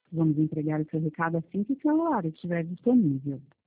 Vamos entregar o seu recado assim que o celular estiver disponível.